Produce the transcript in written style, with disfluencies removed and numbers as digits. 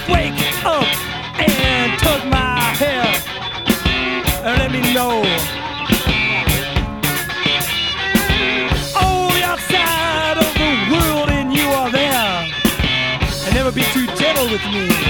wake up and tug my hair and let me know. On the outside of the world and you are there. And never be too gentle with me.